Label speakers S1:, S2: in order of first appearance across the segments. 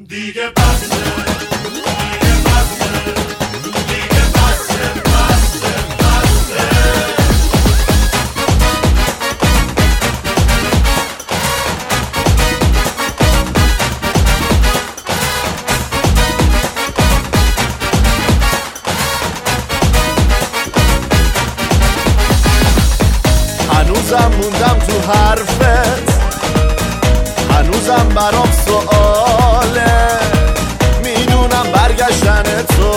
S1: دیگه بسه دیگه بسه دیگه بسه بسه بسه.
S2: هنوزم موندم تو حرفت، هنوزم برام سؤاله، میدونم برگشتن تو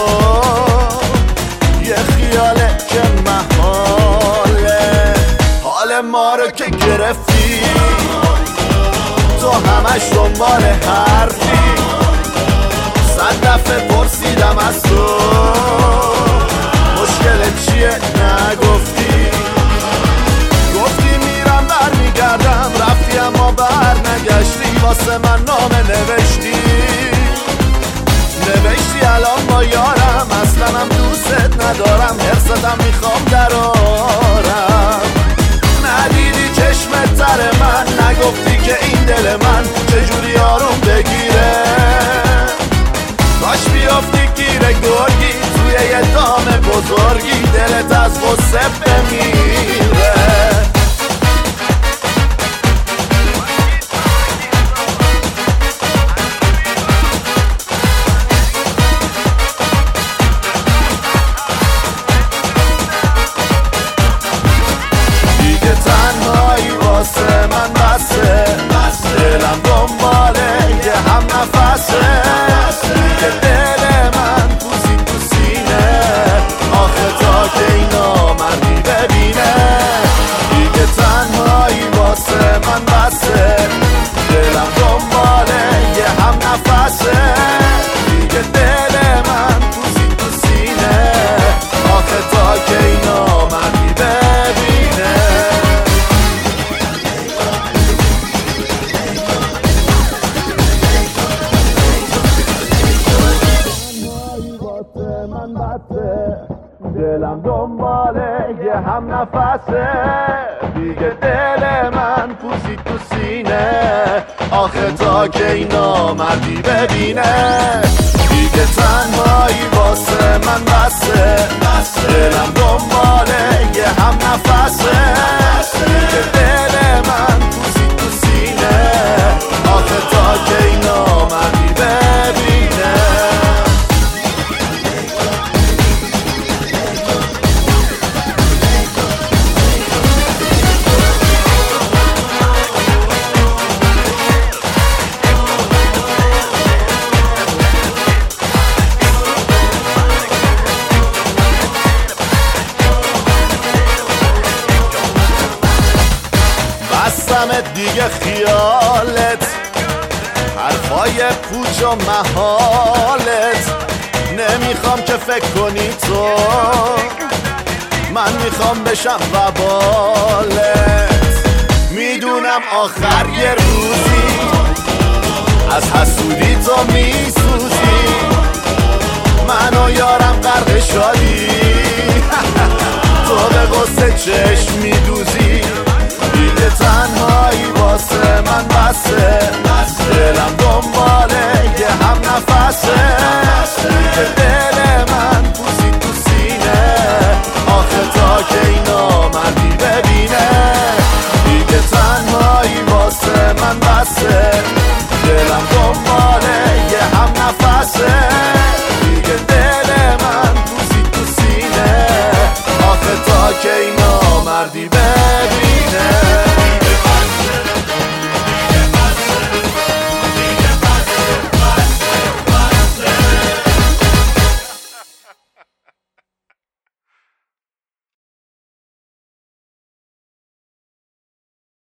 S2: یه خیاله که محاله. حال ما رو که گرفتی تو همش دنبال حرفی، 100 دفعه پرسیدم از تو مشکلت چیه نگفتی، گفتی میرم برمیگردم، رفتی اما بر نگشتی، واسه من نامه نوشتی الان با یارم، اصلا هم دوست ندارم، حرصتم میخوام درارم. ندیدی چشمت تر من، نگفتی که این دل من چجوری آروم بگیره، کاش بیافتی گیر گرگی توی یه دام بزرگی، دلت از غصه بمیره. من بسه دلم دنباله یه هم نفسه، که دل من پوزی تو سینه، آخه تا که اینا مردی ببینه. دیگه تنهایی واسه من بسه دلم دنباله یه هم نفسه، دیگه دل من پوزی تو سینه، آخه تا که اینا مردی ببینه. من بسه دلم دنباله یه هم نفسه، دیگه دل من پوزی تو سینه، آخه تا که اینا مردی ببینه. دیگه تنهایی واسه من بسه دلم دنباله یه هم نفسه، دیگه دل من پوزی تو سینه، آخه تا که اینا مردی ببینه. بستمت دیگه خیالت، حرفای پوچ و محالت، نمیخوام که فکر کنی تو، من میخوام بشم وبالت. میدونم آخر یه روزی از حسودی تو میسوزی، من و یارم غرق شادی، تو به غصه چشم میدوزی. دیگه تنهایی واسه من بسه دلم دنباله یه هم نفسه، دیگه دل من پوزی تو سینه، آخه تا که اینا مردی ببینه. دیگه تنهایی واسه من بسه دلم دنباله یه هم نفسه، دیگه دل من پوزی تو سینه، آخه تا که اینا مردی ببینه.